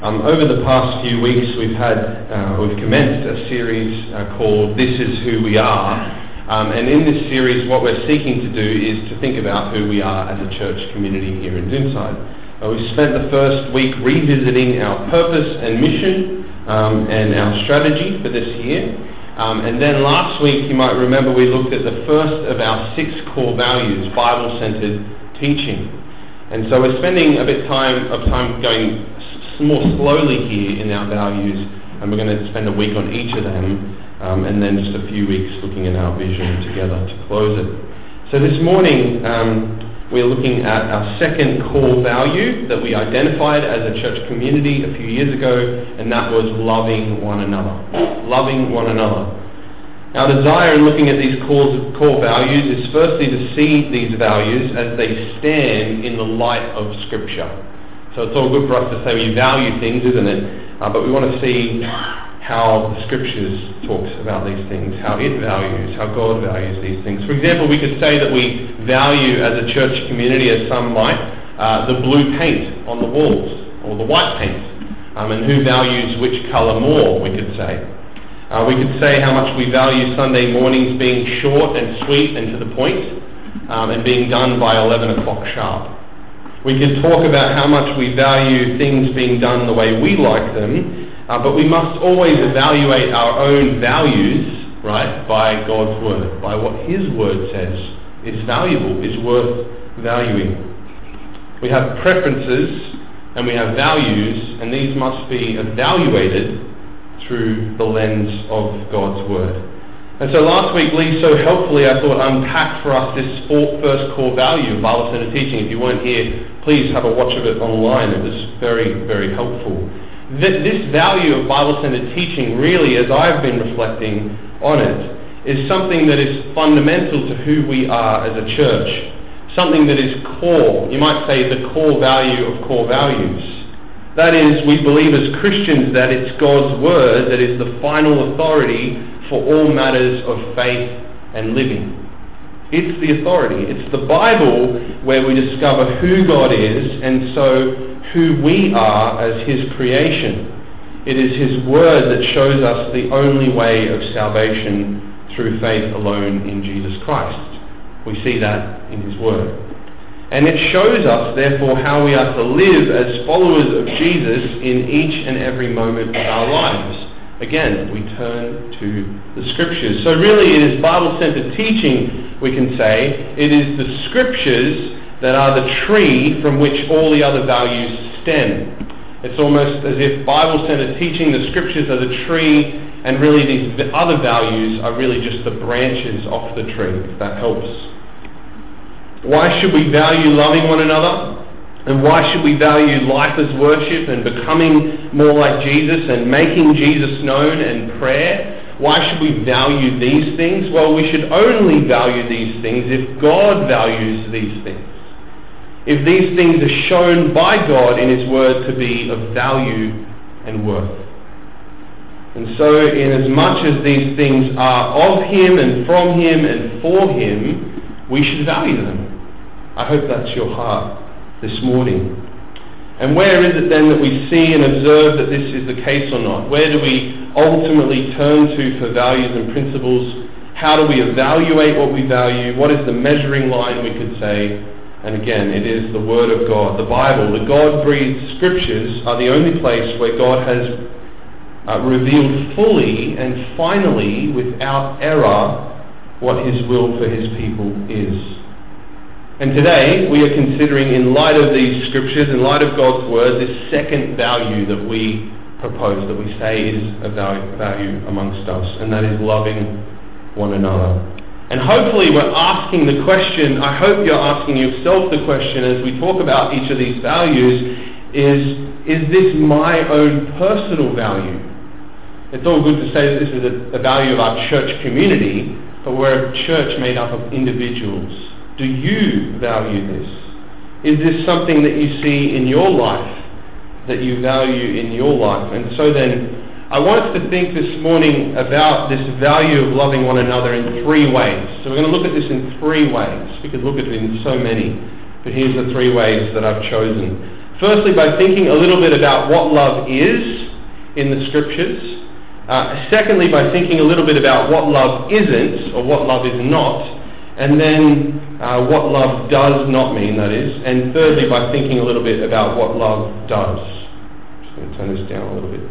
Over the past few weeks, we've commenced a series called "This Is Who We Are," and in this series, what we're seeking to do is to think about who we are as a church community here in Doonside. We've spent the first week revisiting our purpose and mission and our strategy for this year, and then last week, you might remember, we looked at the first of our 6 core values, Bible-centered teaching. And so we're spending a bit of time going more slowly here in our values, and we're going to spend a week on each of them, and then just a few weeks looking at our vision together to close it. So this morning, we're looking at our second core value that we identified as a church community a few years ago, and that was loving one another. Loving one another. Our desire in looking at these core values is firstly to see these values as they stand in the light of Scripture. So it's all good for us to say we value things, isn't it? But we want to see how the Scriptures talks about these things, how it values, how God values these things. For example, we could say that we value as a church community, as some might, the blue paint on the walls, or the white paint. And who values which colour more, we could say. We could say how much we value Sunday mornings being short and sweet and to the point, and being done by 11 o'clock sharp. We could talk about how much we value things being done the way we like them, but we must always evaluate our own values, right, by God's Word, by what His Word says is valuable, is worth valuing. We have preferences and we have values, and these must be evaluated through the lens of God's Word. And so last week, Lee so helpfully, I thought, unpacked for us this first core value of Bible-centered teaching. If you weren't here, please have a watch of it online. It was very, very helpful. This value of Bible-centered teaching really, as I've been reflecting on it, is something that is fundamental to who we are as a church. Something that is core. You might say the core value of core values. That is, we believe as Christians that it's God's Word that is the final authority for all matters of faith and living. It's the authority. It's the Bible where we discover who God is, and so who we are as His creation. It is His Word that shows us the only way of salvation through faith alone in Jesus Christ. We see that in His Word. And it shows us, therefore, how we are to live as followers of Jesus in each and every moment of our lives. Again, we turn to the Scriptures. So really it is Bible-centered teaching, we can say. It is the Scriptures that are the tree from which all the other values stem. It's almost as if Bible-centered teaching, the Scriptures are the tree, and really these other values are really just the branches off the tree, if that helps. Why should we value loving one another? And why should we value life as worship and becoming more like Jesus and making Jesus known and prayer? Why should we value these things? Well, we should only value these things if God values these things. If these things are shown by God in His Word to be of value and worth. And so, in as much as these things are of Him and from Him and for Him, we should value them. I hope that's your heart this morning. And where is it then that we see and observe that this is the case or not? Where do we ultimately turn to for values and principles? How do we evaluate what we value? What is the measuring line, we could say? And again, it is the Word of God, the Bible. The God-breathed Scriptures are the only place where God has revealed fully and finally, without error, what His will for His people is. And today, we are considering, in light of these Scriptures, in light of God's Word, this second value that we propose, that we say is a value amongst us, and that is loving one another. And hopefully we're asking the question, I hope you're asking yourself the question as we talk about each of these values, is this my own personal value? It's all good to say that this is a value of our church community, but we're a church made up of individuals. Do you value this? Is this something that you see in your life, that you value in your life? And so then, I want us to think this morning about this value of loving one another in 3 ways. So we're going to look at this in 3 ways. We could look at it in so many, but here's the 3 ways that I've chosen. Firstly, by thinking a little bit about what love is in the Scriptures. Secondly, by thinking a little bit about what love isn't, or what love is not. And then what love does not mean, that is. And thirdly, by thinking a little bit about what love does. I'm just going to turn this down a little bit.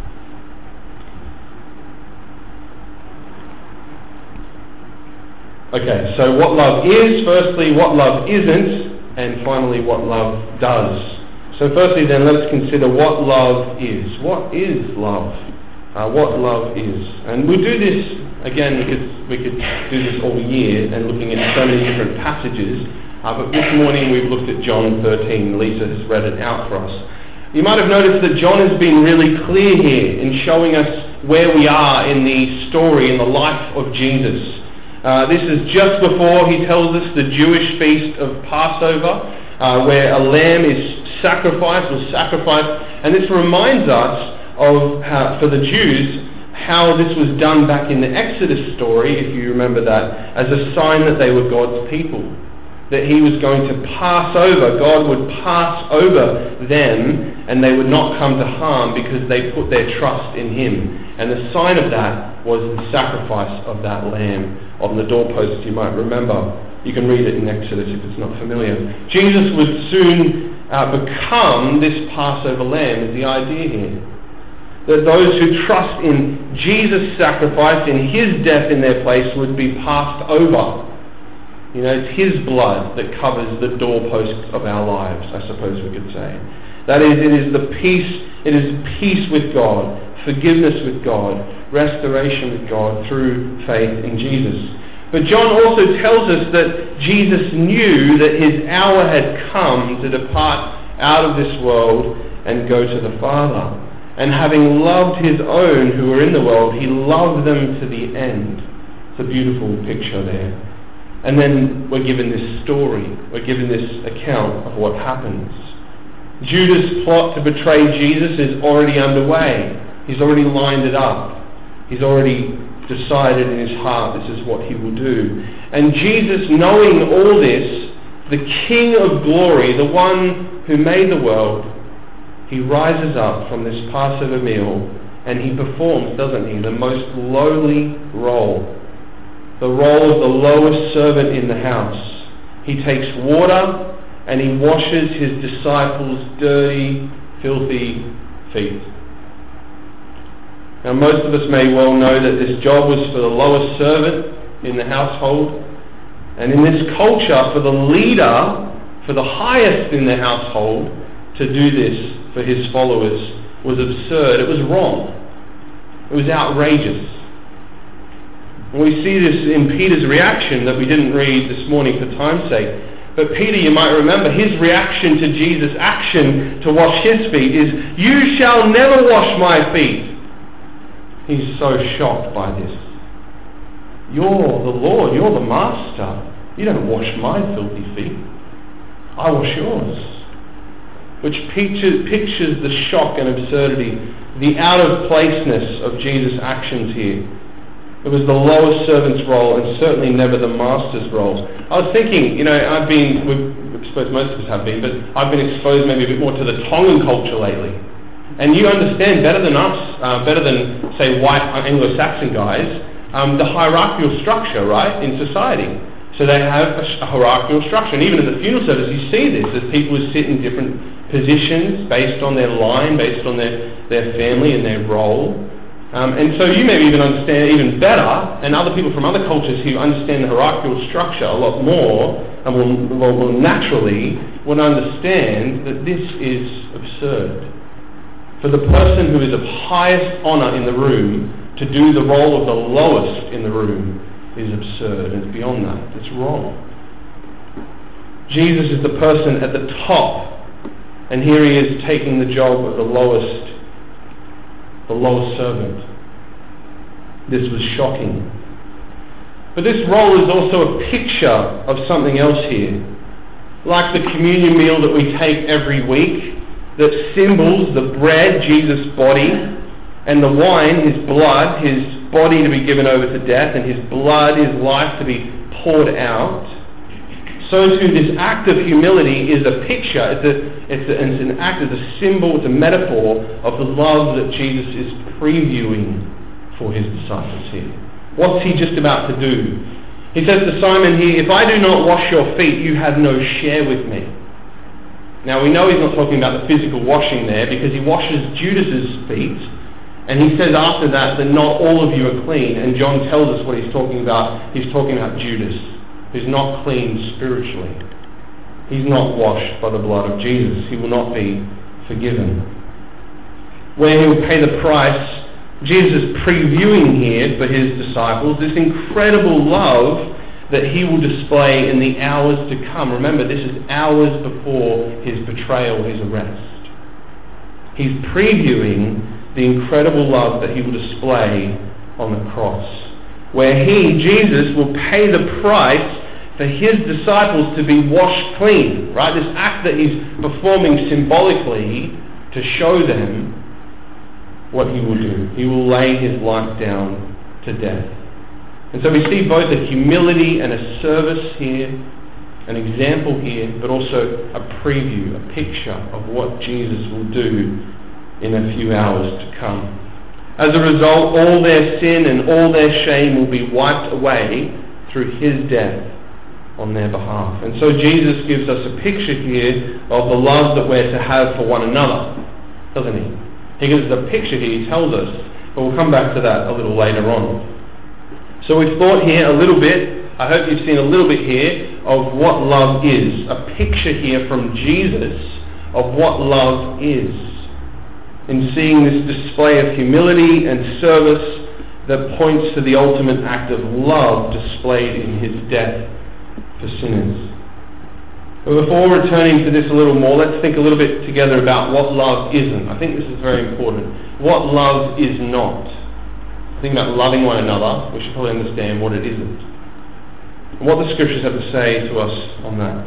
Okay, so what love is, firstly, what love isn't, and finally, what love does. So firstly then, let's consider what love is. What is love? What love is. And we'll do this, again, we could do this all year and looking at so many different passages, but this morning we've looked at John 13. Lisa has read it out for us. You might have noticed that John has been really clear here in showing us where we are in the story, in the life of Jesus. This is just before he tells us the Jewish feast of Passover, where a lamb is sacrificed, and this reminds us of how, for the Jews, how this was done back in the Exodus story, if you remember that, as a sign that they were God's people. That he was going to pass over, God would pass over them, and they would not come to harm because they put their trust in him. And the sign of that was the sacrifice of that lamb on the doorpost, you might remember. You can read it in Exodus if it's not familiar. Jesus would soon become this Passover lamb, is the idea here. That those who trust in Jesus' sacrifice, in his death in their place, would be passed over. You know, it's his blood that covers the doorposts of our lives, I suppose we could say. That is, it is peace with God, forgiveness with God, restoration with God through faith in Jesus. But John also tells us that Jesus knew that his hour had come to depart out of this world and go to the Father. And having loved his own who were in the world, he loved them to the end. It's a beautiful picture there. And then we're given this story. We're given this account of what happens. Judas' plot to betray Jesus is already underway. He's already lined it up. He's already decided in his heart this is what he will do. And Jesus, knowing all this, the King of glory, the one who made the world, he rises up from this Passover meal and he performs, doesn't he, the most lowly role. The role of the lowest servant in the house. He takes water and he washes his disciples' dirty, filthy feet. Now most of us may well know that this job was for the lowest servant in the household. And in this culture, for the leader, for the highest in the household, to do this for his followers was absurd. It was wrong. It was outrageous. And we see this in Peter's reaction that we didn't read this morning for time's sake. But Peter, you might remember, his reaction to Jesus' action to wash his feet is, "You shall never wash my feet." He's so shocked by this. You're the Lord, you're the master. You don't wash my filthy feet. I wash yours. Which pictures the shock and absurdity, the out-of-placeness of Jesus' actions here. It was the lowest servant's role and certainly never the master's role. I was thinking, I suppose most of us have been, but I've been exposed maybe a bit more to the Tongan culture lately. And you understand better than us, better than, say, white Anglo-Saxon guys, the hierarchical structure, right, in society. So they have a hierarchical structure. And even at the funeral service, you see this, as people who sit in different positions based on their line, based on their family and their role. And so you maybe even understand even better, and other people from other cultures who understand the hierarchical structure a lot more, and will naturally would understand that this is absurd. For the person who is of highest honour in the room to do the role of the lowest in the room is absurd, and it's beyond that. It's wrong. Jesus is the person at the top, and here he is taking the job of the lowest servant. This was shocking. But this role is also a picture of something else here. Like the communion meal that we take every week, that symbols the bread, Jesus' body, and the wine, his blood, his body to be given over to death, and his blood, his life to be poured out. so too this act of humility is a picture, it's an act, it's a symbol, it's a metaphor of the love that Jesus is previewing for his disciples here. What's he just about to do? He says to Simon here, if I do not wash your feet, you have no share with me. Now we know he's not talking about the physical washing there, because he washes Judas's feet, and he says after that not all of you are clean, and John tells us what he's talking about. He's talking about Judas, who's not clean spiritually. He's not washed by the blood of Jesus. He will not be forgiven. Where he will pay the price, Jesus is previewing here for his disciples this incredible love that he will display in the hours to come. Remember, this is hours before his betrayal, his arrest. He's previewing the incredible love that he will display on the cross, where he, Jesus, will pay the price for his disciples to be washed clean, right? This act that he's performing symbolically to show them what he will do. He will lay his life down to death. And so we see both a humility and a service here, an example here, but also a preview, a picture of what Jesus will do in a few hours to come. As a result, all their sin and all their shame will be wiped away through his death on their behalf. And so Jesus gives us a picture here of the love that we're to have for one another, doesn't he? He gives us a picture here, he tells us, but we'll come back to that a little later on. So we've thought here a little bit, I hope you've seen a little bit here, of what love is. A picture here from Jesus of what love is. In seeing this display of humility and service that points to the ultimate act of love displayed in his death for sinners. But before returning to this a little more, let's think a little bit together about what love isn't. I think this is very important. What love is not. Think about loving one another, we should probably understand what it isn't. And what the scriptures have to say to us on that.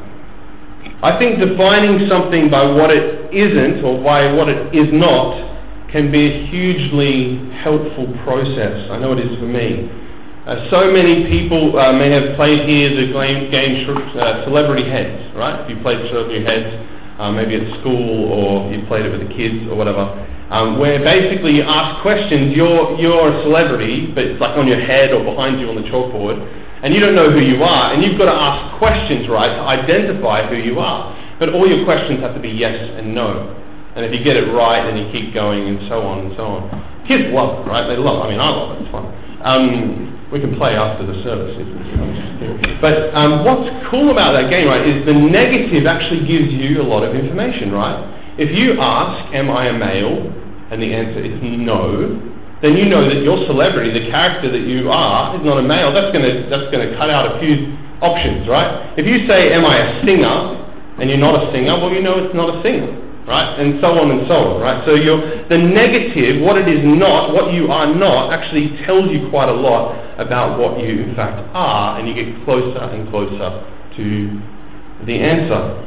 I think defining something by what it isn't or by what it is not can be a hugely helpful process. I know it is for me. So many people may have played here the game Celebrity Heads, right? If you played Celebrity Heads, maybe at school or you played it with the kids or whatever, where basically you ask questions, you're a celebrity, but it's like on your head or behind you on the chalkboard, and you don't know who you are, and you've got to ask questions, right, to identify who you are. But all your questions have to be yes and no. And if you get it right, then you keep going and so on and so on. Kids love it, right? They love it. I mean, I love it. It's fun. We can play after the service. But what's cool about that game, right, is the negative actually gives you a lot of information, right? If you ask, am I a male? And the answer is no, then you know that your celebrity, the character that you are, is not a male. That's going to cut out a few options, right? If you say, am I a singer? And you're not a singer, well, you know it's not a singer, right? And so on and so on, right? So the negative, what it is not, what you are not, actually tells you quite a lot about what you in fact are, and you get closer and closer to the answer.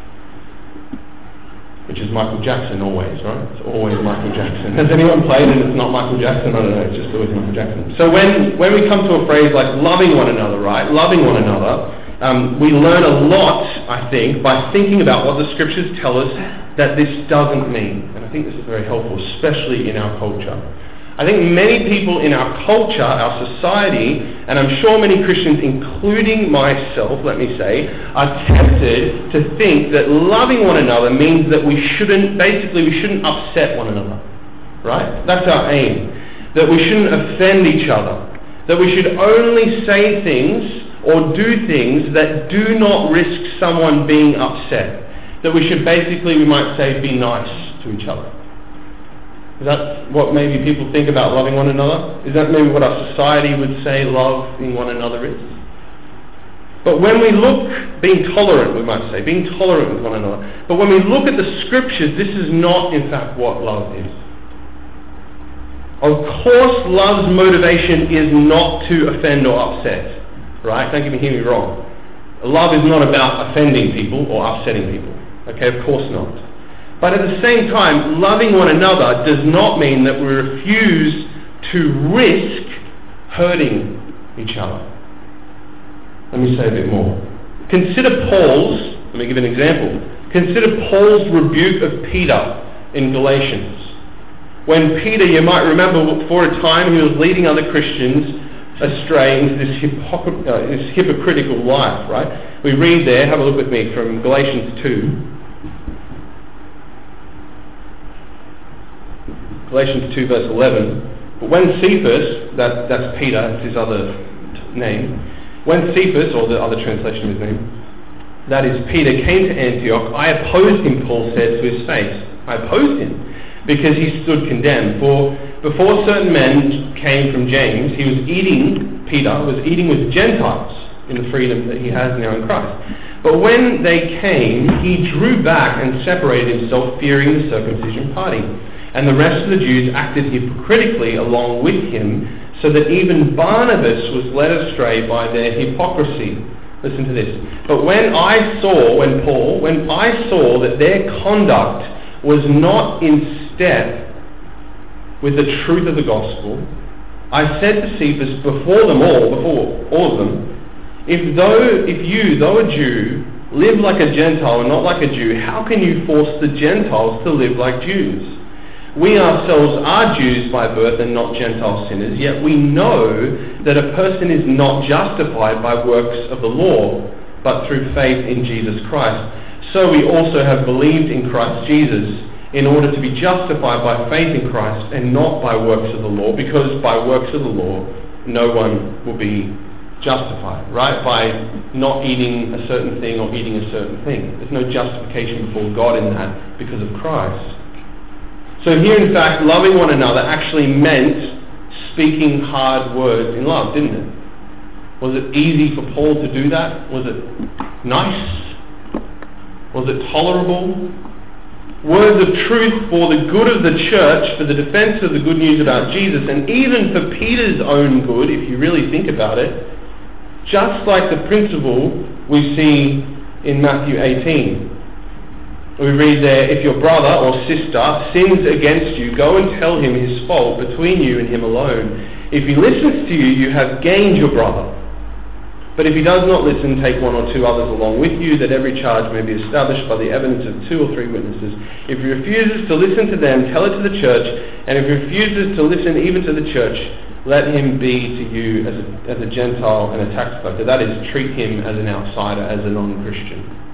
Which is Michael Jackson always, right? It's always Michael Jackson. Has anyone played and it's not Michael Jackson? I don't know, it's just always Michael Jackson. So when we come to a phrase like loving one another, right? Loving one another, we learn a lot, I think, by thinking about what the scriptures tell us that this doesn't mean. And I think this is very helpful, especially in our culture. I think many people in our culture, our society, and I'm sure many Christians, including myself, let me say, are tempted to think that loving one another means that we shouldn't upset one another, right? That's our aim. That we shouldn't offend each other. That we should only say things or do things that do not risk someone being upset. That we should basically, we might say, be nice to each other. Is that what maybe people think about loving one another? Is that maybe what our society would say loving one another is? But when we look, being tolerant, we might say, being tolerant with one another. But when we look at the scriptures, this is not in fact what love is. Of course, love's motivation is not to offend or upset, right? Don't hear me wrong. Love is not about offending people or upsetting people. Okay, of course not. But at the same time, loving one another does not mean that we refuse to risk hurting each other. Let me say a bit more. Consider Paul's, let me give an example. Consider Paul's rebuke of Peter in Galatians. When Peter, you might remember, for a time he was leading other Christians astray into this hypocritical life, right? We read there, have a look with me, from Galatians 2. Galatians 2 verse 11. But when Cephas, that's Peter, that's his other name. When Cephas, or the other translation of his name, that is Peter, came to Antioch, I opposed him, Paul said to his face. I opposed him because he stood condemned. For before certain men came from James, Peter was eating with Gentiles in the freedom that he has now in Christ. But when they came, he drew back and separated himself, fearing the circumcision party. And the rest of the Jews acted hypocritically along with him, so that even Barnabas was led astray by their hypocrisy. Listen to this. But when I saw that their conduct was not in step with the truth of the gospel, I said to Cephas before all of them, if you, though a Jew, live like a Gentile and not like a Jew, how can you force the Gentiles to live like Jews? We ourselves are Jews by birth and not Gentile sinners, yet we know that a person is not justified by works of the law, but through faith in Jesus Christ. So we also have believed in Christ Jesus, in order to be justified by faith in Christ and not by works of the law, because by works of the law no one will be justified, right? By not eating a certain thing or eating a certain thing. There's no justification before God in that because of Christ. So here, in fact, loving one another actually meant speaking hard words in love, didn't it? Was it easy for Paul to do that? Was it nice? Was it tolerable? Words of truth for the good of the church, for the defense of the good news about Jesus, and even for Peter's own good, if you really think about it, just like the principle we see in Matthew 18. We read there, if your brother or sister sins against you, go and tell him his fault between you and him alone. If he listens to you, you have gained your brother. But if he does not listen, take one or two others along with you, that every charge may be established by the evidence of 2 or 3 witnesses. If he refuses to listen to them, tell it to the church, and if he refuses to listen even to the church, let him be to you as a Gentile and a tax collector. That is, treat him as an outsider, as a non-Christian.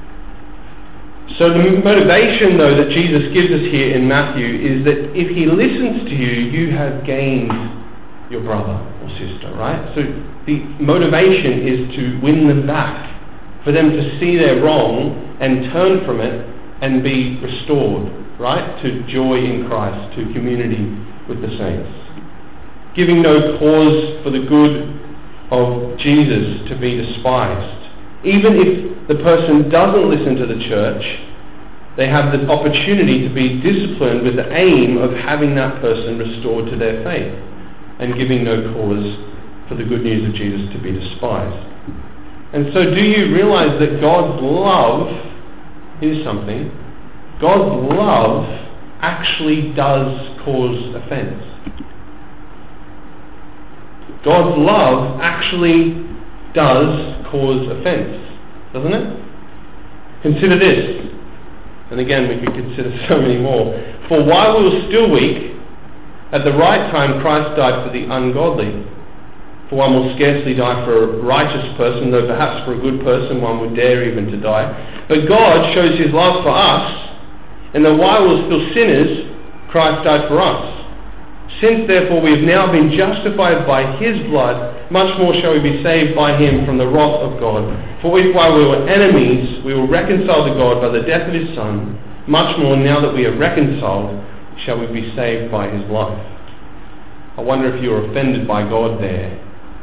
So the motivation, though, that Jesus gives us here in Matthew is that if he listens to you, you have gained your brother or sister, right? So the motivation is to win them back, for them to see their wrong and turn from it and be restored, right? To joy in Christ, to community with the saints. Giving no cause for the good of Jesus to be despised. Even if the person doesn't listen to the church, they have the opportunity to be disciplined with the aim of having that person restored to their faith and giving no cause for the good news of Jesus to be despised. And so do you realize that God's love, here's something, God's love actually does cause offense. God's love actually does cause offense, doesn't it? Consider this, and again we could consider so many more. For while we were still weak, at the right time Christ died for the ungodly. For one will scarcely die for a righteous person, though perhaps for a good person one would dare even to die. But God shows his love for us, and that while we were still sinners, Christ died for us. Since therefore we have now been justified by his blood, much more shall we be saved by him from the wrath of God. For if while we were enemies, we were reconciled to God by the death of his Son, much more now that we are reconciled, shall we be saved by his life. I wonder if you are offended by God there.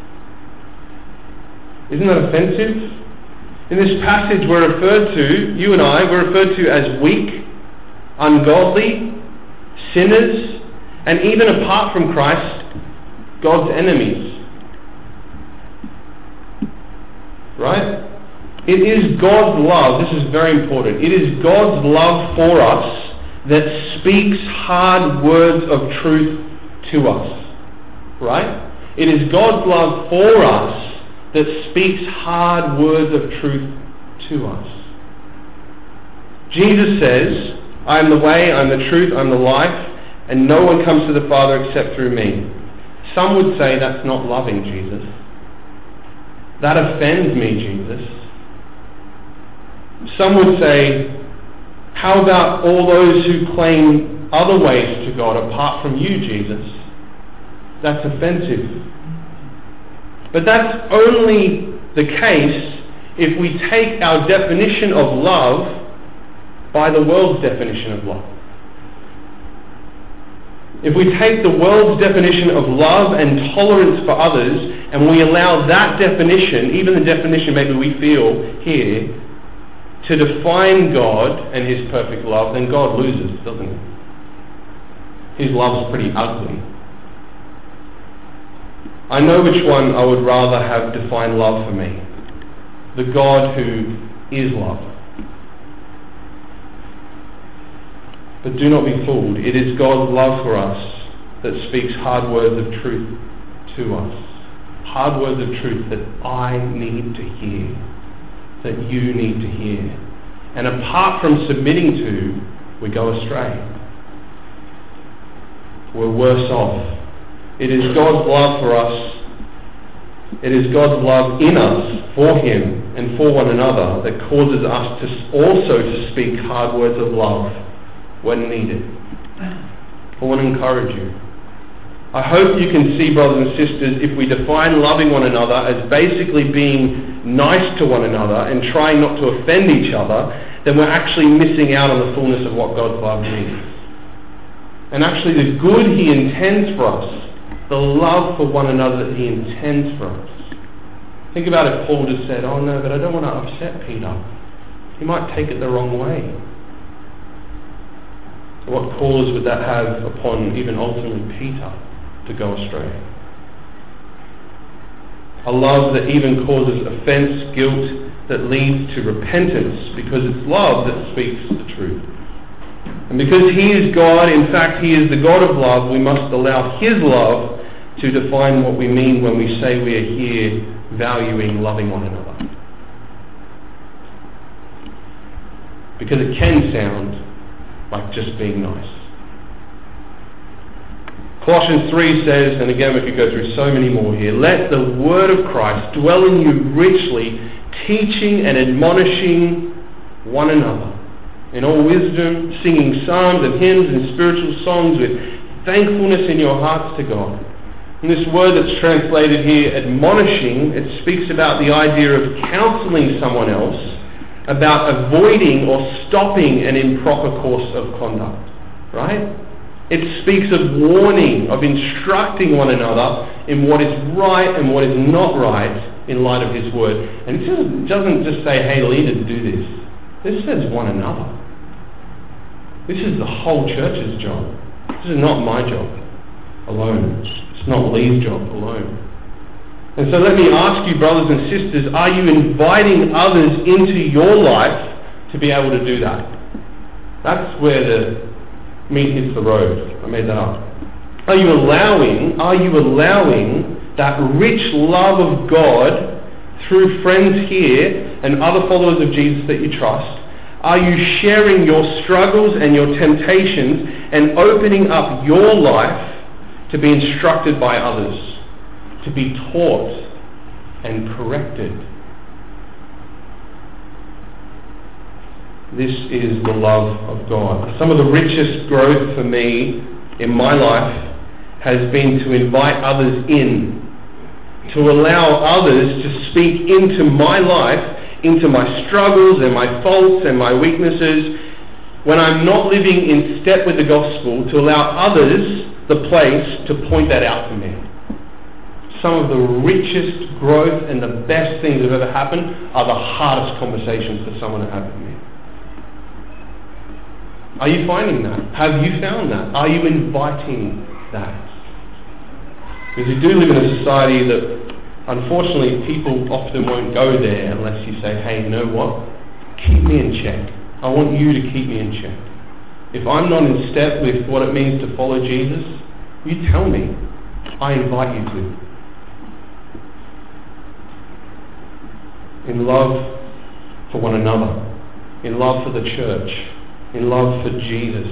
Isn't that offensive? In this passage we're referred to, you and I, we're referred to as weak, ungodly, sinners, and even apart from Christ, God's enemies. Right? It is God's love, this is very important, it is God's love for us that speaks hard words of truth to us. Right? It is God's love for us that speaks hard words of truth to us. Jesus says, I am the way, I am the truth, I am the life, and no one comes to the Father except through me. Some would say that's not loving, Jesus. That offends me, Jesus. Some would say, how about all those who claim other ways to God apart from you, Jesus? That's offensive. But that's only the case if we take our definition of love by the world's definition of love. If we take the world's definition of love and tolerance for others, and we allow that definition, even the definition maybe we feel here, to define God and His perfect love, then God loses, doesn't He? His love's pretty ugly. I know which one I would rather have define love for me. The God who is love. But do not be fooled. It is God's love for us that speaks hard words of truth to us. Hard words of truth that I need to hear. That you need to hear. And apart from submitting to, we go astray. We're worse off. It is God's love for us. It is God's love in us for Him and for one another that causes us to also to speak hard words of love when needed. I want to encourage you. I hope you can see, brothers and sisters, if we define loving one another as basically being nice to one another and trying not to offend each other, then we're actually missing out on the fullness of what God's love means. And actually the good He intends for us, the love for one another that He intends for us. Think about if Paul just said, oh no, but I don't want to upset Peter. He might take it the wrong way. What cause would that have upon even ultimately Peter to go astray? A love that even causes offense, guilt, that leads to repentance, because it's love that speaks the truth. And because He is God, in fact He is the God of love, we must allow His love to define what we mean when we say we are here valuing loving one another. Because it can sound like just being nice. Colossians 3 says, and again we could go through so many more here, let the word of Christ dwell in you richly, teaching and admonishing one another in all wisdom, singing psalms and hymns and spiritual songs with thankfulness in your hearts to God. And this word that's translated here, admonishing, it speaks about the idea of counseling someone else about avoiding or stopping an improper course of conduct. Right? It speaks of warning, of instructing one another in what is right and what is not right in light of His word. And it doesn't just say, hey, leaders, do this. This says one another. This is the whole church's job. This is not my job alone. It's not Lee's job alone. And so let me ask you, brothers and sisters, are you inviting others into your life to be able to do that? That's where the meat hits the road. I made that up. Are you allowing that rich love of God through friends here and other followers of Jesus that you trust? Are you sharing your struggles and your temptations and opening up your life to be instructed by others, to be taught and corrected? This is the love of God. Some of the richest growth for me in my life has been to invite others in, to allow others to speak into my life, into my struggles and my faults and my weaknesses, when I'm not living in step with the gospel, to allow others the place to point that out to me. Some of the richest growth and the best things that have ever happened are the hardest conversations for someone to have with me. Are you finding that? Have you found that? Are you inviting that? Because we do live in a society that unfortunately people often won't go there unless you say, hey, you know what? Keep me in check. I want you to keep me in check. If I'm not in step with what it means to follow Jesus, you tell me. I invite you to. in love for one another, in love for the church, in love for Jesus.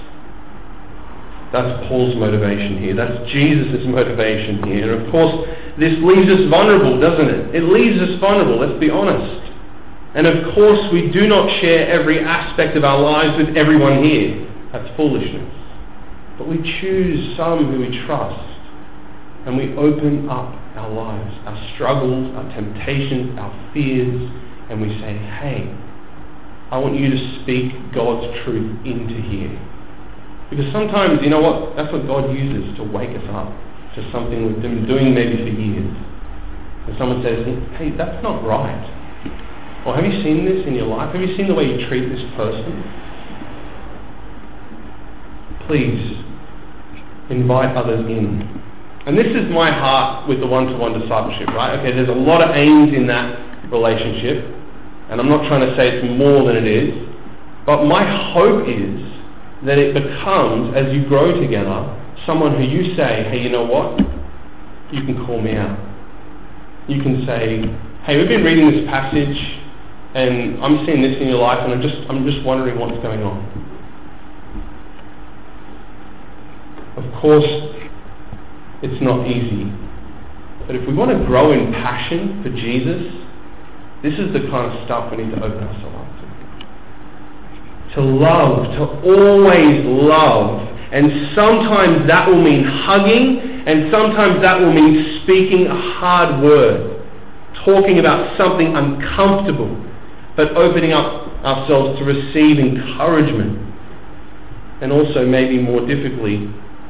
That's Paul's motivation here. That's Jesus' motivation here. And of course, this leaves us vulnerable, doesn't it? It leaves us vulnerable, let's be honest. And of course, we do not share every aspect of our lives with everyone here. That's foolishness. But we choose some who we trust, and we open up our lives, our struggles, our temptations, our fears, and we say, hey, I want you to speak God's truth into here. Because sometimes, you know what, that's what God uses to wake us up to something we've been doing maybe for years. And someone says, hey, that's not right. Or have you seen this in your life? Have you seen the way you treat this person? Please, invite others in. And this is my heart with the one-to-one discipleship, right? Okay, there's a lot of aims in that relationship, and I'm not trying to say it's more than it is, but my hope is that it becomes, as you grow together, someone who you say, hey, you know what? You can call me out. You can say, hey, we've been reading this passage, and I'm seeing this in your life, and I'm just wondering what's going on. Of course, it's not easy. But if we want to grow in passion for Jesus, this is the kind of stuff we need to open ourselves up to. To love, to always love. And sometimes that will mean hugging, and sometimes that will mean speaking a hard word. Talking about something uncomfortable, but opening up ourselves to receive encouragement. And also maybe more difficultly,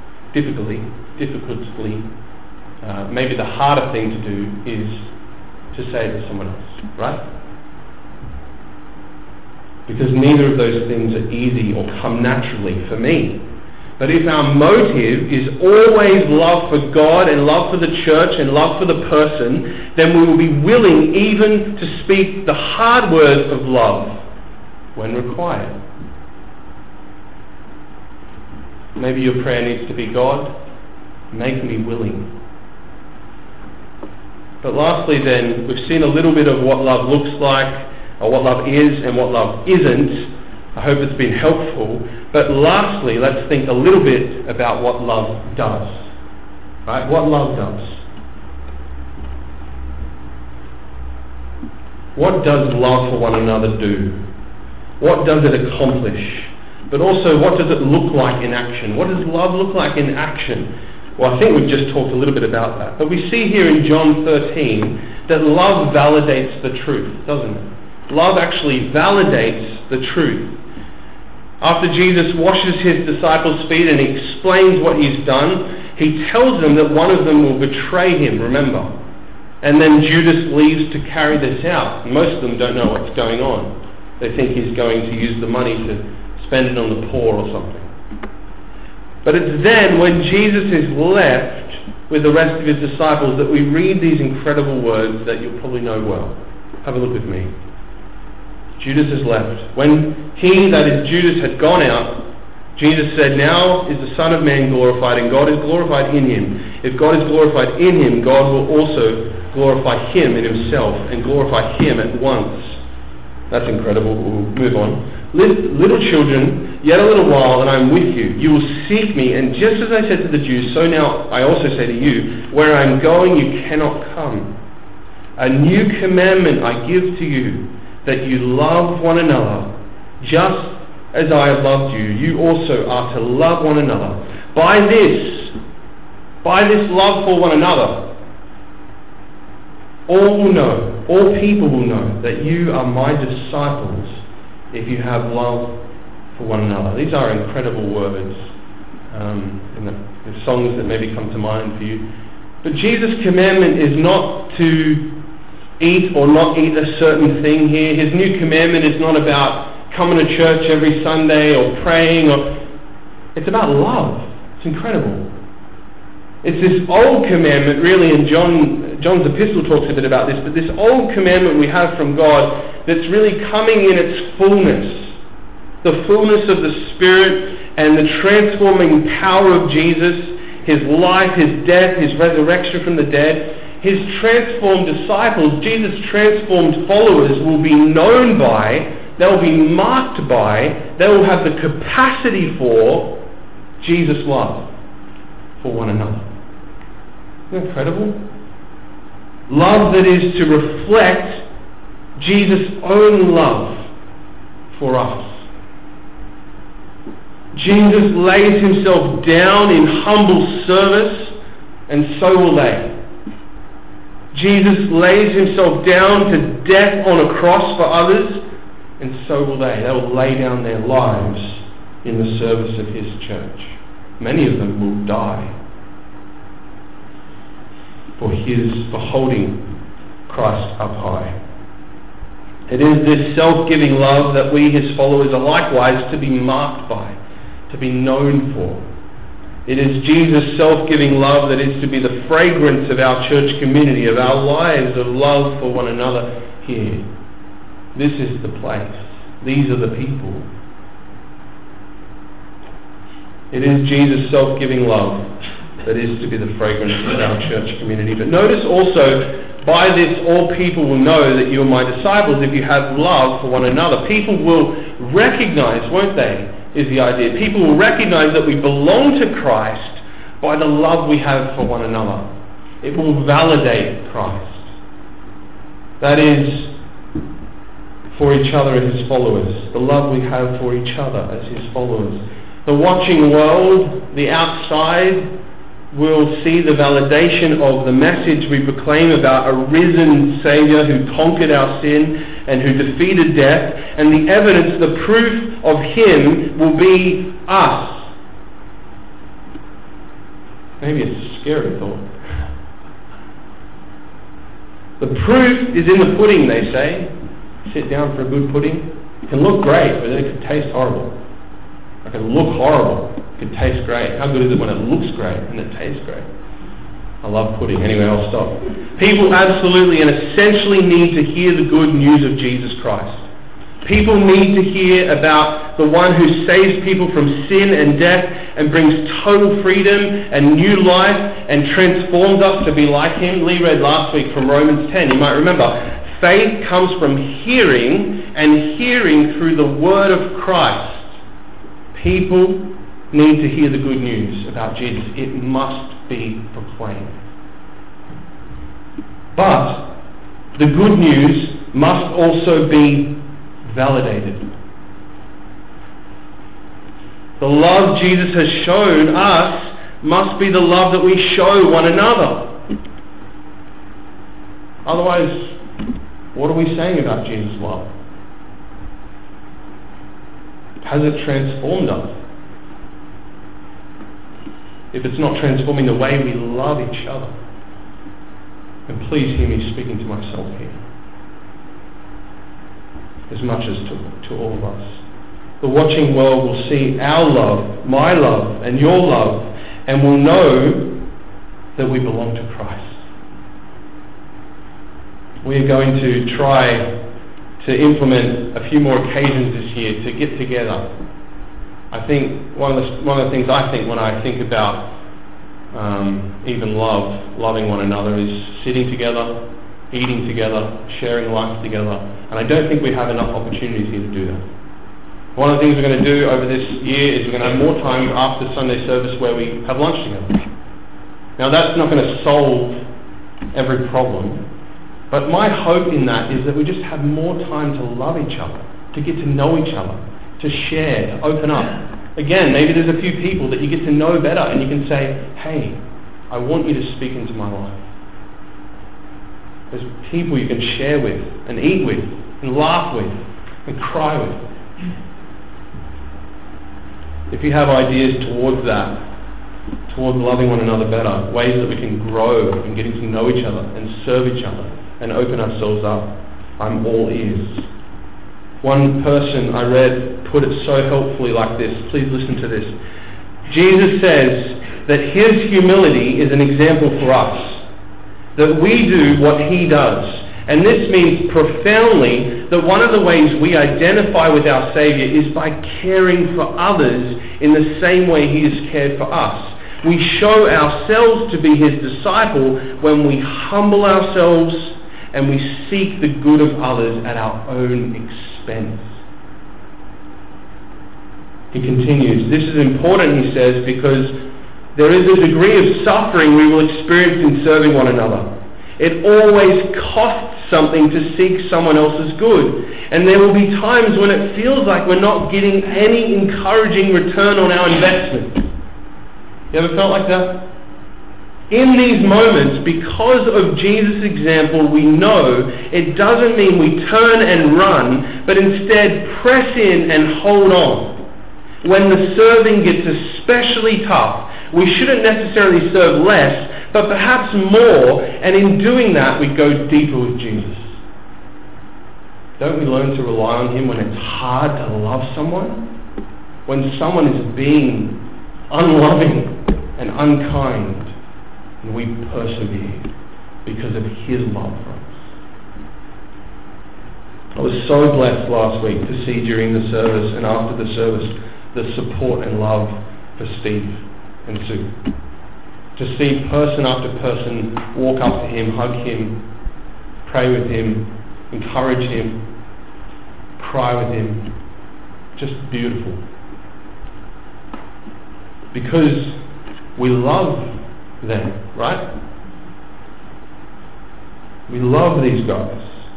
maybe the harder thing to do is to say it to someone else, right? Because neither of those things are easy or come naturally for me. But if our motive is always love for God and love for the church and love for the person, then we will be willing even to speak the hard words of love when required. Maybe your prayer needs to be, God, make me willing. But lastly then, we've seen a little bit of what love looks like, or what love is and what love isn't. I hope it's been helpful. But lastly, let's think a little bit about what love does. Right? What love does. What does love for one another do? What does it accomplish? But also, what does it look like in action? What does love look like in action? Well, I think we've just talked a little bit about that. But we see here in John 13 that love validates the truth, doesn't it? Love actually validates the truth. After Jesus washes his disciples' feet and he explains what he's done, he tells them that one of them will betray him, remember. And then Judas leaves to carry this out. Most of them don't know what's going on. They think he's going to use the money to spend it on the poor or something. But it's then when Jesus is left with the rest of his disciples that we read these incredible words that you'll probably know well. Have a look with me. Judas is left. When he, that is Judas, had gone out, Jesus said, now is the Son of Man glorified, and God is glorified in him. If God is glorified in him, God will also glorify him in himself, and glorify him at once. That's incredible. We'll move on. Little children, yet a little while, and I am with you. You will seek me, and just as I said to the Jews, so now I also say to you, where I am going, you cannot come. A new commandment I give to you, that you love one another, just as I have loved you. You also are to love one another. By this love for one another, all people will know that you are my disciples if you have love for one another. These are incredible words, and the songs that maybe come to mind for you. But Jesus' commandment is not to eat or not eat a certain thing here. His new commandment is not about coming to church every Sunday or praying. It's about love. It's incredible. It's this old commandment, really, and John's epistle talks a bit about this, but this old commandment we have from God that's really coming in its fullness. The fullness of the Spirit and the transforming power of Jesus, his life, his death, his resurrection from the dead. his transformed disciples, Jesus' transformed followers will be known by, they will be marked by, they will have the capacity for Jesus' love for one another. Isn't that incredible? Love that is to reflect Jesus' own love for us. Jesus lays himself down in humble service, and so will they. Jesus lays himself down to death on a cross for others, and so will they. They will lay down their lives in the service of his church. Many of them will die for holding Christ up high. It is this self-giving love that we, his followers, are likewise to be marked by, to be known for. It is Jesus' self-giving love that is to be the fragrance of our church community, of our lives of love for one another here. This is the place. These are the people. It is Jesus' self-giving love that is to be the fragrance of our church community. But notice also, by this all people will know that you are my disciples if you have love for one another. People will recognize, won't they, is the idea. People will recognize that we belong to Christ by the love we have for one another. It will validate Christ. That is, for each other as his followers. The love we have for each other as his followers. The watching world, the outside, will see the validation of the message we proclaim about a risen Saviour who conquered our sin and who defeated death, and the evidence, the proof of him will be us. Maybe it's a scary thought. The proof is in the pudding, they say. Sit down for a good pudding. It can look great, but then it can taste horrible. It can look horrible. It can taste great. How good is it when it looks great and it tastes great? I love pudding. Anyway, I'll stop. People absolutely and essentially need to hear the good news of Jesus Christ. People need to hear about the one who saves people from sin and death and brings total freedom and new life and transforms us to be like him. Lee read last week from Romans 10. You might remember. Faith comes from hearing, and hearing through the word of Christ. People need to hear the good news about Jesus. It must be proclaimed. But the good news must also be validated. The love Jesus has shown us must be the love that we show one another. Otherwise, what are we saying about Jesus' love? Has it transformed us? If it's not transforming the way we love each other, then please hear me speaking to myself here, as much as to all of us. The watching world will see our love, my love, and your love, and will know that we belong to Christ. We are going to try to implement a few more occasions this year to get together. I think one of the things I think when I think about even loving one another is sitting together, eating together, sharing life together. And I don't think we have enough opportunities here to do that. One of the things we're going to do over this year is we're going to have more time after Sunday service where we have lunch together. Now that's not going to solve every problem, but my hope in that is that we just have more time to love each other, to get to know each other, to share, to open up. Again, maybe there's a few people that you get to know better and you can say, hey, I want you to speak into my life. There's people you can share with and eat with and laugh with and cry with. If you have ideas towards that, towards loving one another better, ways that we can grow in getting to know each other and serve each other and open ourselves up, I'm all ears. One person I read put it so helpfully like this. Please listen to this. Jesus says that his humility is an example for us, that we do what he does. And this means profoundly that one of the ways we identify with our Saviour is by caring for others in the same way he has cared for us. We show ourselves to be his disciple when we humble ourselves and we seek the good of others at our own expense. He continues, this is important, he says, because there is a degree of suffering we will experience in serving one another. It always costs something to seek someone else's good. And there will be times when it feels like we're not getting any encouraging return on our investment. You ever felt like that? In these moments, because of Jesus' example, we know it doesn't mean we turn and run, but instead press in and hold on. When the serving gets especially tough, we shouldn't necessarily serve less, but perhaps more, and in doing that, we go deeper with Jesus. Don't we learn to rely on him when it's hard to love someone? When someone is being unloving and unkind, and we persevere because of his love for us. I was so blessed last week to see during the service and after the service the support and love for Steve and Sue. To see person after person walk up to him, hug him, pray with him, encourage him, cry with him. Just beautiful. Because we love them, right? We love these guys.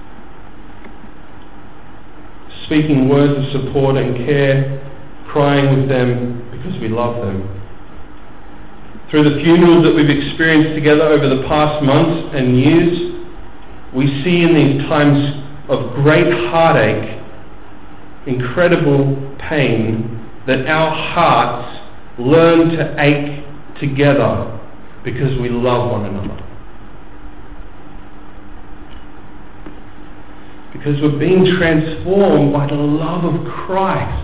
Speaking words of support and care, crying with them because we love them. Through the funerals that we've experienced together over the past months and years, we see in these times of great heartache, incredible pain, that our hearts learn to ache together because we love one another. Because we're being transformed by the love of Christ.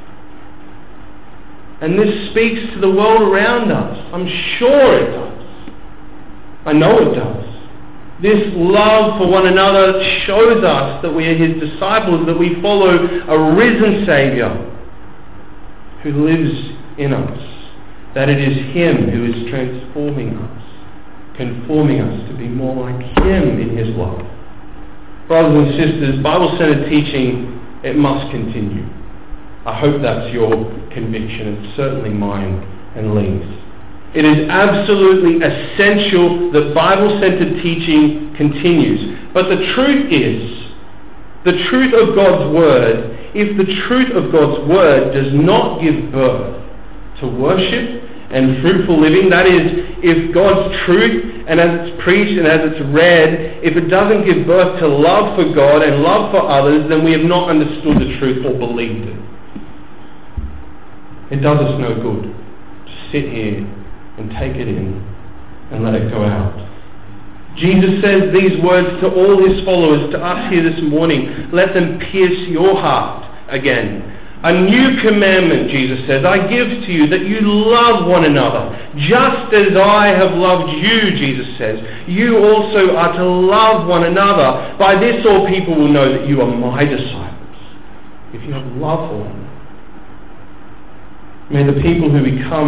And this speaks to the world around us. I'm sure it does. I know it does. This love for one another shows us that we are his disciples, that we follow a risen Saviour who lives in us, that it is him who is transforming us, conforming us to be more like him in his love. Brothers and sisters, Bible-centered teaching, it must continue. I hope that's your conviction. It's certainly mine and Lee's. It is absolutely essential that Bible-centered teaching continues. But the truth is, the truth of God's Word, if the truth of God's Word does not give birth to worship and fruitful living, that is, if God's truth, and as it's preached and as it's read, if it doesn't give birth to love for God and love for others, then we have not understood the truth or believed it. It does us no good to sit here and take it in and let it go out. Jesus says these words to all his followers, to us here this morning. Let them pierce your heart again. A new commandment, Jesus says, I give to you, that you love one another. Just as I have loved you, Jesus says, you also are to love one another. By this all people will know that you are my disciples, if you have love for one another. May the people who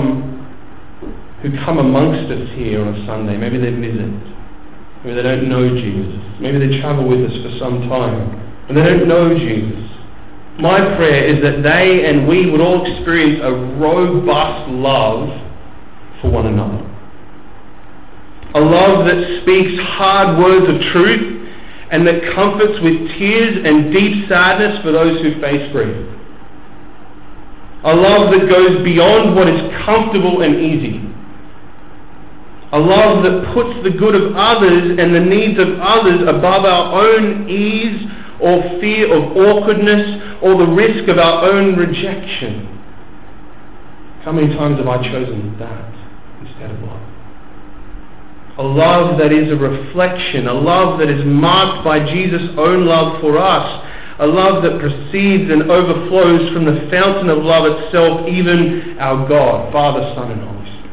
come amongst us here on a Sunday, maybe they visit, maybe they don't know Jesus, maybe they travel with us for some time, and they don't know Jesus. My prayer is that they and we would all experience a robust love for one another. A love that speaks hard words of truth and that comforts with tears and deep sadness for those who face grief. A love that goes beyond what is comfortable and easy. A love that puts the good of others and the needs of others above our own ease or fear of awkwardness or the risk of our own rejection. How many times have I chosen that instead of love? A love that is a reflection, a love that is marked by Jesus' own love for us, a love that proceeds and overflows from the fountain of love itself, even our God, Father, Son, and Holy Spirit.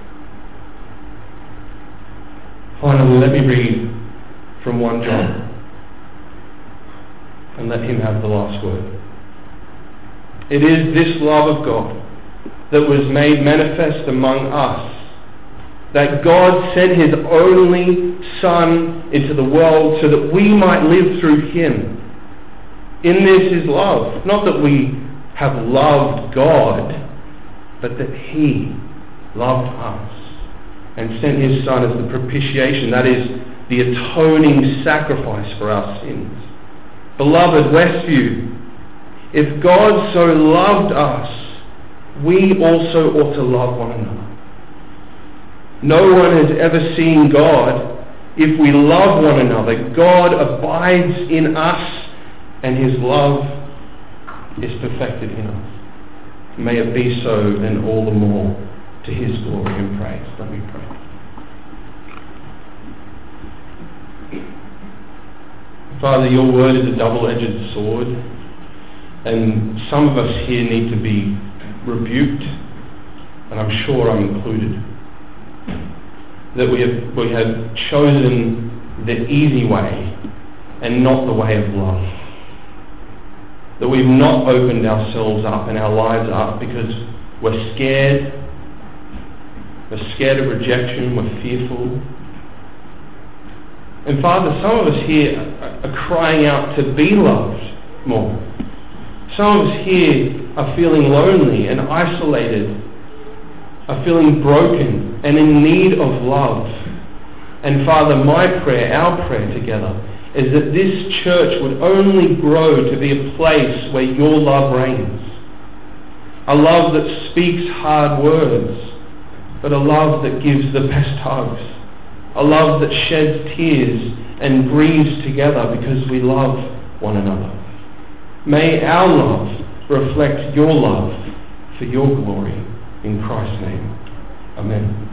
Finally, let me read from 1 John and let him have the last word. It is this love of God that was made manifest among us that God sent his only Son into the world so that we might live through him. In this is love. Not that we have loved God, but that he loved us and sent his Son as the propitiation, that is, the atoning sacrifice for our sins. Beloved Westview, if God so loved us, we also ought to love one another. No one has ever seen God. If we love one another, God abides in us and his love is perfected in us. May it be so, and all the more to his glory and praise. Let me pray. Father, your word is a double-edged sword, and some of us here need to be rebuked, and I'm sure I'm included, that we have chosen the easy way and not the way of love. That we've not opened ourselves up and our lives up because we're scared. We're scared of rejection. We're fearful. And Father, some of us here are crying out to be loved more. Some of us here are feeling lonely and isolated, are feeling broken and in need of love. And Father, my prayer, our prayer together, is that this church would only grow to be a place where your love reigns. A love that speaks hard words, but a love that gives the best hugs. A love that sheds tears and grieves together because we love one another. May our love reflect your love for your glory. In Christ's name. Amen.